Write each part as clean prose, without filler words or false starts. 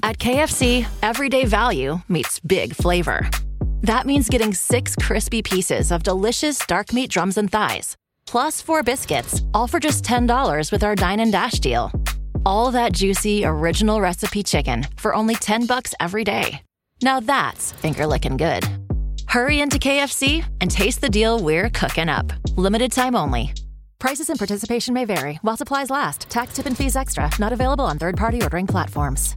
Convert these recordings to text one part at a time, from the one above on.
At KFC, everyday value meets big flavor. That means getting 6 crispy pieces of delicious dark meat drums and thighs, plus 4 biscuits, all for just $10 with our Dine and Dash deal. All that juicy, original recipe chicken for only $10 every day. Now that's finger-licking good. Hurry into KFC and taste the deal we're cooking up. Limited time only. Prices and participation may vary while supplies last. Tax, tip, and fees extra. Not available on third-party ordering platforms.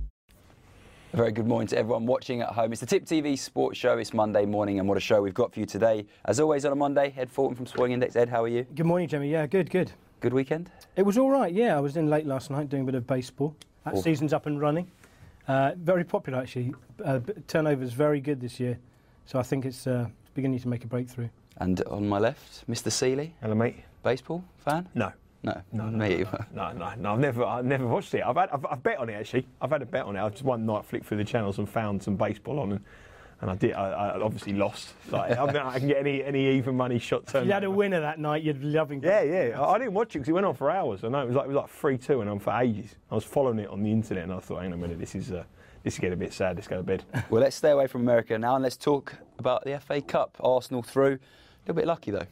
A very good morning to everyone watching at home. It's the Tip TV Sports Show. It's Monday morning, and what a show we've got for you today. As always on a Monday, Ed Fulton from Sporting Index. Ed, how are you? Good morning, Jimmy. Yeah, good. Good weekend? It was all right, yeah. I was in late last night doing a bit of baseball. That season's up and running. Very popular, actually. Turnover's very good this year. So I think it's beginning to make a breakthrough. And on my left, Mr. Seeley. Hello, mate. Baseball fan? No. Me either. No. I've never watched it. I've bet on it actually. I've had a bet on it. I just one night flicked through the channels and found some baseball on, and I did. I obviously lost. Like, I mean, I can get any even money shot turn. If you had a winner that night, you'd be loving. Yeah. I didn't watch it because it went on for hours. I know it was like 3-2 and on for ages. I was following it on the internet and I thought, hang on a minute, this is getting a bit sad. Let's go to bed. Well, let's stay away from America now and let's talk about the FA Cup. Arsenal through. A little bit lucky though.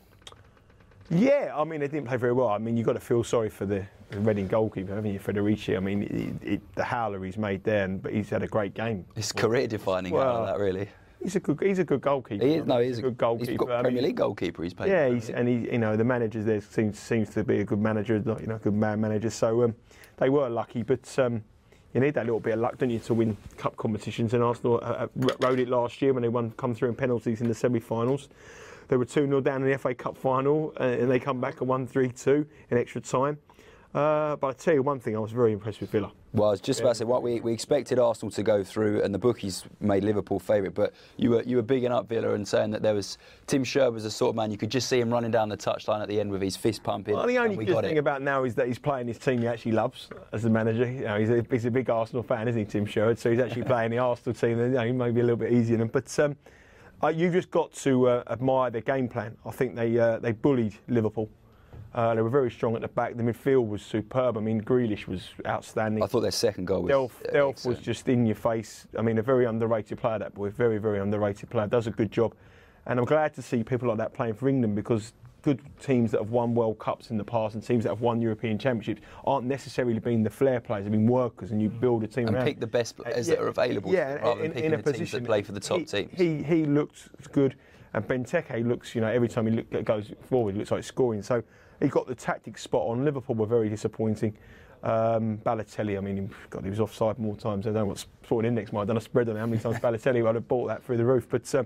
Yeah, I mean, they didn't play very well. I mean, you've got to feel sorry for the Reading goalkeeper, haven't you, Federici? I mean, the howler he's made there, but he's had a great game. It's career-defining out of that, really. He's a good goalkeeper. He's a good goalkeeper. He's got Premier League goalkeeper. He's played. Yeah, the manager there seems to be a good manager, good man manager. So they were lucky, but you need that little bit of luck, don't you, to win cup competitions? And Arsenal rode it last year when they come through in penalties in the semi-finals. They were 2-0 down in the FA Cup final, and they come back and won 3-2 in extra time. But I tell you one thing, I was very impressed with Villa. Well, I was just about to say, we expected Arsenal to go through, and the bookies made Liverpool favourite. But you were bigging up Villa and saying that Tim Sherwood was the sort of man you could just see him running down the touchline at the end with his fist pumping. Well, the only good thing about now is that he's playing his team he actually loves as the manager. You know, he's a big Arsenal fan, isn't he, Tim Sherwood? So he's actually playing the Arsenal team. He may be a little bit easier than him, but. You've just got to admire their game plan. I think they bullied Liverpool. They were very strong at the back. The midfield was superb. I mean, Grealish was outstanding. I thought their second goal was Delph was just in your face. I mean, a very underrated player, that boy. Very, very underrated player. Does a good job. And I'm glad to see people like that playing for England, because good teams that have won World Cups in the past and teams that have won European Championships aren't necessarily being the flair players. They've been workers, and you build a team and around. pick the best players that are available, rather than picking the teams that play for the top teams. He looked good, and Benteke looks, every time he goes forward, he looks like scoring. So he got the tactics spot on. Liverpool were very disappointing. Balotelli, I mean, God, he was offside more times. I don't know what Sporting Index might have done a spread on how many times Balotelli would have bought that through the roof. But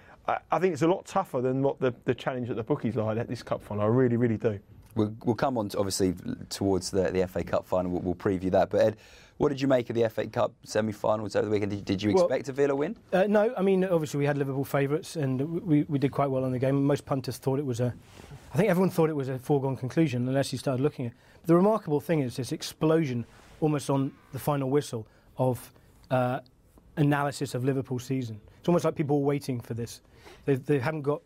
I think it's a lot tougher than what the challenge that the bookies like at this cup final. I really, really do. We'll come on to, obviously, towards the FA Cup final. We'll preview that. But Ed, what did you make of the FA Cup semi-finals over the weekend? Did you expect a Villa win? No, I mean, obviously we had Liverpool favourites, and we did quite well in the game. Most punters thought it was I think everyone thought it was a foregone conclusion unless you started looking at it. But the remarkable thing is this explosion, almost on the final whistle, of analysis of Liverpool's season. It's almost like people were waiting for this. They haven't got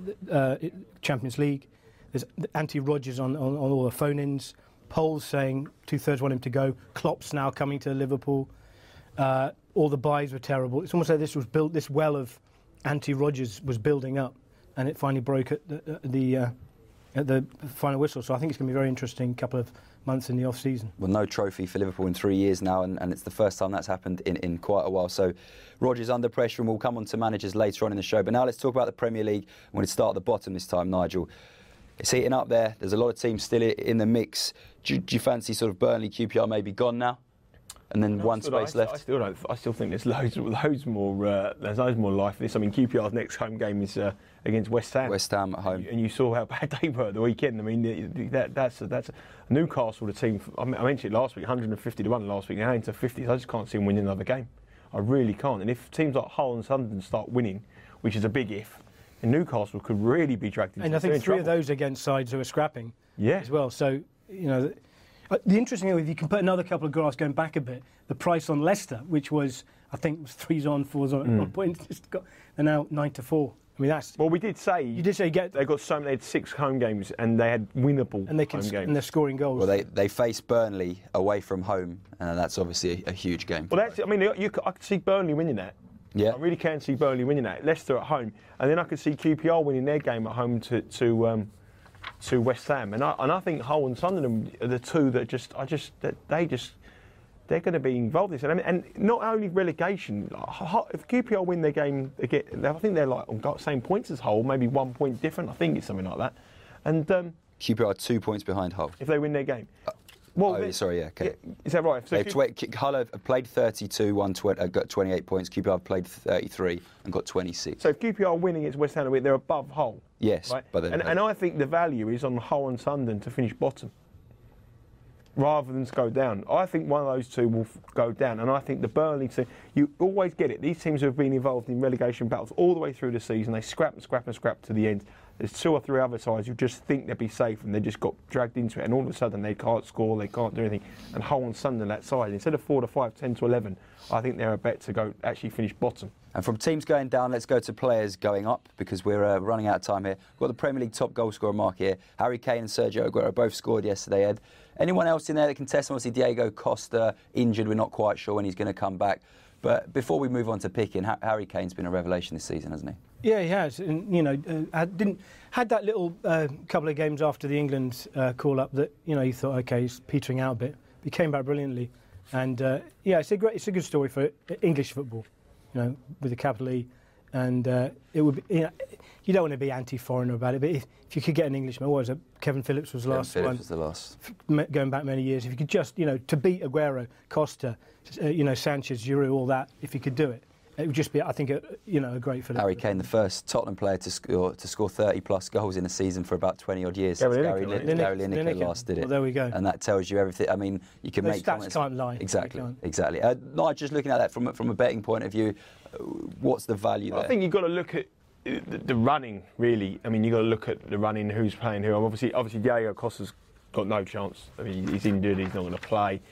Champions League. There's anti-Rodgers on all the phone-ins. Polls saying 2/3 want him to go. Klopp's now coming to Liverpool. All the buys were terrible. It's almost like this well of anti-Rodgers was building up, and it finally broke at the final whistle. So I think it's going to be a very interesting couple of months in the off-season. Well, no trophy for Liverpool in 3 years now, and it's the first time that's happened in quite a while. So Rodgers under pressure, and we'll come on to managers later on in the show. But now let's talk about the Premier League. I'm going to start at the bottom this time, Nigel. It's heating up there. There's a lot of teams still in the mix. Do you fancy sort of Burnley, QPR maybe gone now? And then one space left. I still think there's loads more life in this. I mean, QPR's next home game is against West Ham. West Ham at home. And you saw how bad they were at the weekend. I mean, that's Newcastle, the team. I mentioned it last week, 150 to 1 last week. Now into 50. I just can't see them winning another game. I really can't. And if teams like Hull and Sunderland start winning, which is a big if, and Newcastle could really be dragged into. And I think three of those against sides who are scrapping. As well. So the interesting thing is, you can put another couple of graphs going back a bit. The price on Leicester, which was, I think, was 3s on, 4s on points, they're now 9-4. I I mean, that's. Well, we did say You did say they had 6 home games and they had winnable and they can home games. and they're scoring goals. Well, they face Burnley away from home, and that's obviously a huge game. Well, I could see Burnley winning that. Yeah. I really can see Burnley winning that. Leicester at home, and then I could see QPR winning their game at home to West Ham, and I think Hull and Sunderland are the two that they're going to be involved in this. And not only relegation. If QPR win their game again, I think they're like on the same points as Hull, maybe 1 point different. I think it's something like that. And QPR are 2 points behind Hull. if they win their game. Sorry, yeah, okay. Is that right? So Hull have played 32, got 28 points. QPR have played 33 and got 26. So if QPR win against West Ham, they're above Hull. Yes, right? but and I think the value is on Hull and Sunderland to finish bottom, rather than to go down. I think one of those two will go down, and I think the Burnley team. You always get it. These teams have been involved in relegation battles all the way through the season. They scrap and scrap and scrap to the end. There's 2 or 3 other sides who just think they'll be safe, and they just got dragged into it, and all of a sudden they can't score, they can't do anything. And Hull and Sunderland that side, instead of 4 to 5, 10 to 11, I think they're a bet to go actually finish bottom. And from teams going down, let's go to players going up, because we're running out of time here. We've got the Premier League top goal scorer mark here. Harry Kane and Sergio Aguero both scored yesterday, Ed. Anyone else in there that can test? Obviously, Diego Costa injured. We're not quite sure when he's going to come back. But before we move on to picking, Harry Kane's been a revelation this season, hasn't he? Yeah, he has. And, had that little couple of games after the England call-up that, you thought, OK, he's petering out a bit. He came back brilliantly. And, it's a good story for English football, with a capital E. And it would be, you don't want to be anti-foreigner about it, but if you could get an Englishman, what was it? Kevin Phillips was the last one. Was the last. Going back many years. If you could just, to beat Aguero, Costa, Sanchez, Giroud, all that, if you could do it, it would just be, I think, a great Phillips. Harry Kane, the first Tottenham player to score 30-plus goals in a season for about 20-odd years. Gary Lineker last did it. Well, there we go. And that tells you everything. I mean, you can make comments. Stats can't lie. Exactly. Nigel, just looking at that from a betting point of view, what's the value there? I think you've got to look at the running, really. I mean, you've got to look at the running, who's playing who. Obviously, Diego Costa's got no chance. I mean, he's injured, he's not going to play.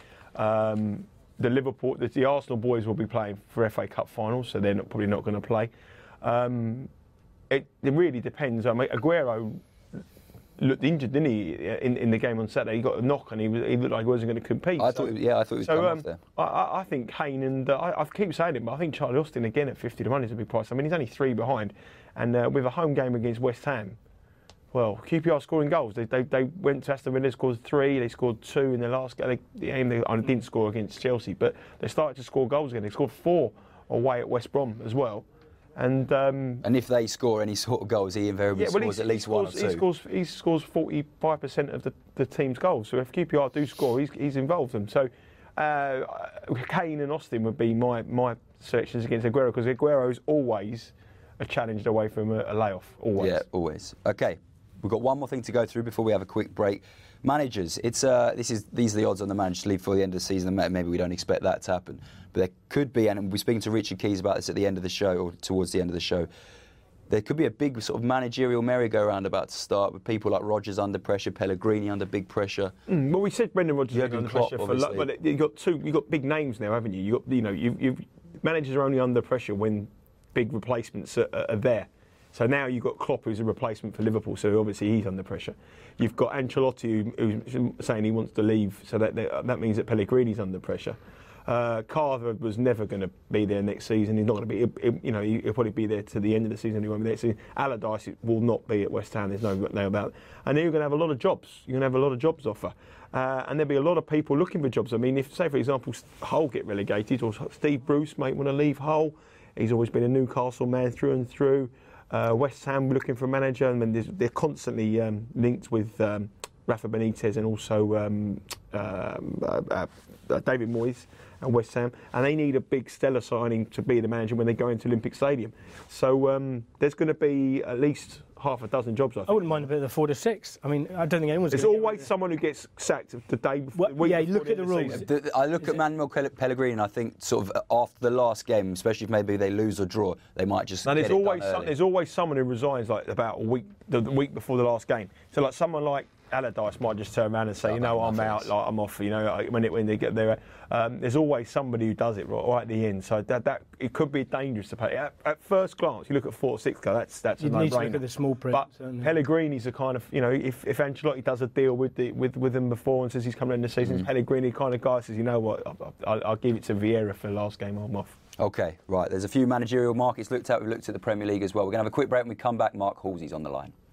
The Arsenal boys will be playing for FA Cup finals, so they're probably not going to play. It really depends. I mean, Aguero looked injured, didn't he, in the game on Saturday? He got a knock and he looked like he wasn't going to compete. I thought he was coming off there. I think Kane and I keep saying it, but I think Charlie Austin again at 50 to 1 is a big price. I mean, he's only 3 behind, and with a home game against West Ham. Well, QPR scoring goals. They went to Aston Villa, scored 3. They scored 2 in their last game. They didn't score against Chelsea, but they started to score goals again. They scored 4 away at West Brom as well. And if they score any sort of goals, he invariably scores at least 1 or 2. He scores 45% of the team's goals. So if QPR do score, he's involved them. So Kane and Austin would be my selections against Aguero, because Aguero is always a challenge away from a layoff. Always. Yeah, always. Okay. We've got one more thing to go through before we have a quick break. Managers, these are the odds on the manager to leave for the end of the season. Maybe we don't expect that to happen, but there could be, and we're speaking to Richard Keys about this at the end of the show, or towards the end of the show. There could be a big sort of managerial merry-go-round about to start, with people like Rodgers under pressure, Pellegrini under big pressure. Well, we said Brendan Rodgers under Klopp, pressure but you've got big names now, haven't you? You've managers are only under pressure when big replacements are there. So now you've got Klopp, who's a replacement for Liverpool, so obviously he's under pressure. You've got Ancelotti, who's saying he wants to leave, so that means that Pellegrini's under pressure. Carver was never going to be there next season. He's not going to be. He'll probably be there to the end of the season. He won't be there next season. Allardyce will not be at West Ham. There's no about it. And then you're going to have a lot of jobs. You're going to have a lot of jobs offer, and there'll be a lot of people looking for jobs. I mean, if, say for example, Hull get relegated, or Steve Bruce might want to leave Hull. He's always been a Newcastle man through and through. West Ham looking for a manager, and they're constantly linked with Rafa Benitez and also David Moyes and West Ham, and they need a big stellar signing to be the manager when they go into Olympic Stadium. So there's going to be at least half a dozen jobs, I think. I wouldn't mind a bit of the 4 to 6. I mean, I don't think anyone's. There's always someone who gets sacked the day before. Look at the rules. I look at Manuel Pellegrini, and I think sort of after the last game, especially if maybe they lose or draw, they might just. And there's always someone who resigns like about the week before the last game. So like someone like Allardyce might just turn around and say, you know, I'm out, like I'm off. You know, when they get there, there's always somebody who does it right at the end. So that it could be dangerous to play. At first glance, you look at 4-6 go, that's a no-brainer. You need to look at the small print. But Pellegrini's a kind of, you know, if Ancelotti does a deal with them before and says he's coming in the season, Pellegrini kind of guy says, you know what, I'll give it to Vieira for the last game. I'm off. OK, right. There's a few managerial markets looked at. We've looked at the Premier League as well. We're going to have a quick break. When we come back, Mark Halsey's on the line.